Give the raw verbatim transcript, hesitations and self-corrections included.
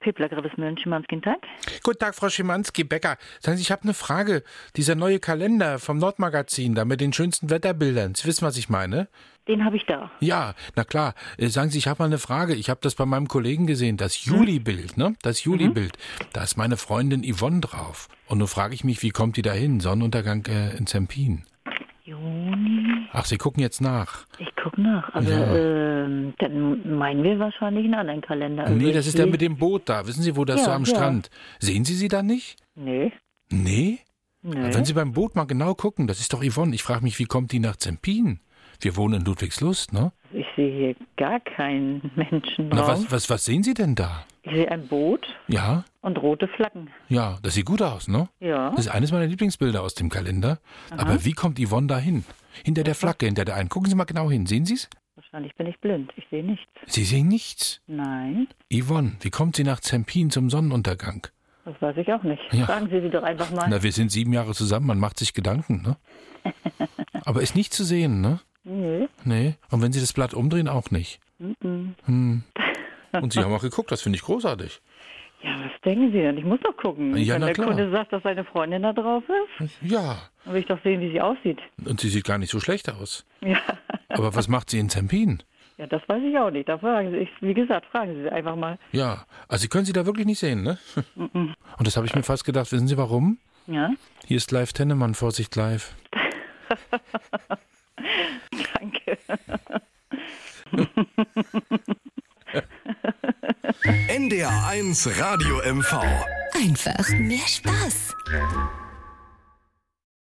Pepler Grevesmühlen, Schimanski, Tag. Guten Tag, Frau Schimanski-Becker. Sagen Sie, ich habe eine Frage. Dieser neue Kalender vom Nordmagazin, da mit den schönsten Wetterbildern. Sie wissen, was ich meine? Den habe ich da. Ja, na klar. Äh, Sagen Sie, ich habe mal eine Frage. Ich habe das bei meinem Kollegen gesehen, das Juli-Bild, ne? Das Juli-Bild. Da ist meine Freundin Yvonne drauf. Und nun frage ich mich, wie kommt die da hin? Sonnenuntergang äh, in Zempin. Juni. Ach, Sie gucken jetzt nach. Ich gucke nach. Also, Ja. ähm, dann meinen wir wahrscheinlich einen anderen Kalender. Also Nee, ich das ist der sehe- mit dem Boot da. Wissen Sie, wo das Ja, so am ja. Strand? Sehen Sie sie da nicht? Nee. Nee? Nee. Wenn Sie beim Boot mal genau gucken, das ist doch Yvonne. Ich frage mich, wie kommt die nach Zempin? Wir wohnen in Ludwigslust, ne? Ich sehe hier gar keinen Menschen Na, drauf. was, was, was sehen Sie denn da? Ich sehe ein Boot Ja, und rote Flaggen. ja, das sieht gut aus, ne? Ja. Das ist eines meiner Lieblingsbilder aus dem Kalender. Aber wie kommt Yvonne da hin? Hinter der Flagge, hinter der einen. Gucken Sie mal genau hin. Sehen Sie es? Wahrscheinlich bin ich blind. Ich sehe nichts. Sie sehen nichts. Nein, Yvonne, wie kommt sie nach Zempin zum Sonnenuntergang? das weiß ich auch nicht. Ja. Fragen Sie sie doch einfach mal. Na, wir sind sieben Jahre zusammen, man macht sich Gedanken, ne? Aber ist nicht zu sehen, ne? Nee. Nee. Und wenn Sie das Blatt umdrehen, auch nicht. Mhm. Hm. Und Sie haben auch geguckt, das finde ich großartig. Ja, was denken Sie denn? Ich muss doch gucken. Ja, Wenn na der klar. Kunde sagt, dass seine Freundin da drauf ist, Ja, dann will ich doch sehen, wie sie aussieht. und sie sieht gar nicht so schlecht aus. Ja. Aber was macht sie in Zempin? Ja, das weiß ich auch nicht. Da fragen Sie, ich, wie gesagt, fragen Sie sie einfach mal. Ja, also Sie können sie da wirklich nicht sehen, ne? Mhm. Und das habe ich mir fast gedacht. Wissen Sie warum? Ja? Hier ist live Tennemann, Vorsicht live. Danke. N D R eins Radio M V. Einfach mehr Spaß.